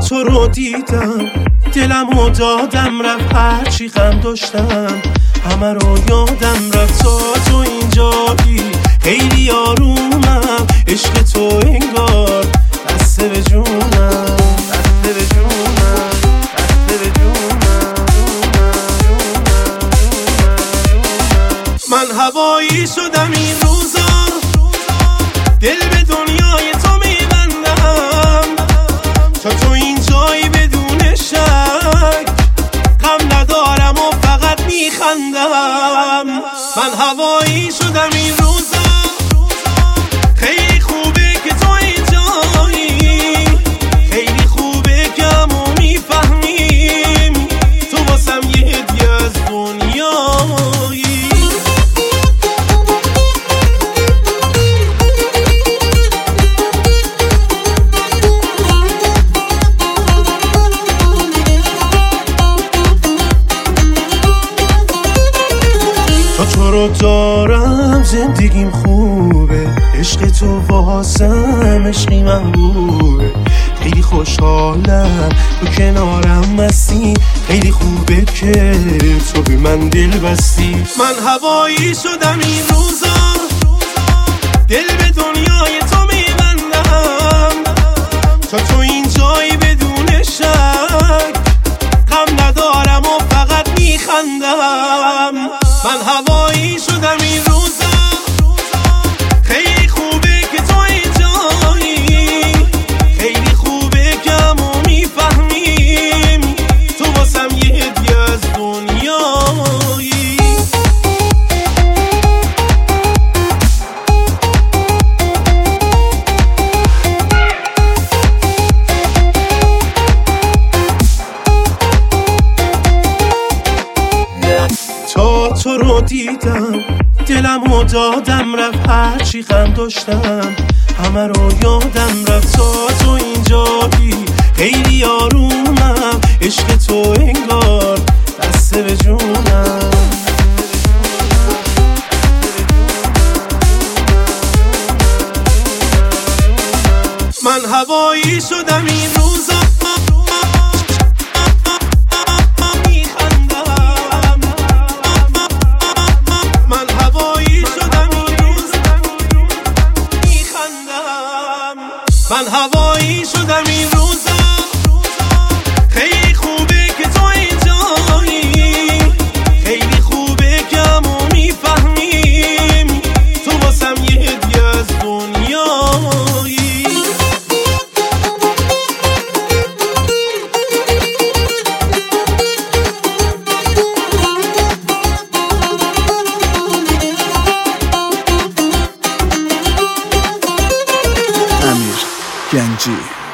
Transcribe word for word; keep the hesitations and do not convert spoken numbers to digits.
تو رو دیدم دلمو دادم رفت، هرچی غم داشتم همه رو یادم رفت. تا تو اینجایی خیلی آرومم، عشق تو انگار بسته به جونم، بسته به جونم، بسته به جونم. من هوایی شدم این روزا، دل به دنیای تو میبندم. تا تو اینجایی بدون شک غم ندارم و فقط میخندم. من هوایی شدم این روزا، خیلی خوبه که تو اینجایی، خیلی خوبه که همو میفهمیم تو واسم یه هدیه از دنیایی. تو رو دارم زندگیم خوبه، عشق تو واسم عشقی محبوبه. خیلی خوشحالم تو کنارم هستی، خیلی خوبه که تو به من دل بستی. من هوایی شدم این روزا، دل به دنیای تو میبندم. تا تو اینجایی بدون شک غم ندارم و فقط میخندم. من هوایی شدم این روزا، خیلی خوبه که تو اینجایی، خیلی خوبه که همو میفهمیم تو واسم یه هدیه از دنیایی. تا تو رو دیدم دلمو دادم رفت، هرچی غم داشتم همه رو یادم رفت. تا تو اینجایی خیلی آرومم، عشق تو انگار بسته به جونم. من هوایی شدم این روزا، من هوایی شدم این روزا، خیلی خوبه که تو اینجایی، خیلی خوبه که همو میفهمیم تو واسم یه هدیه از دنیایی. گنجی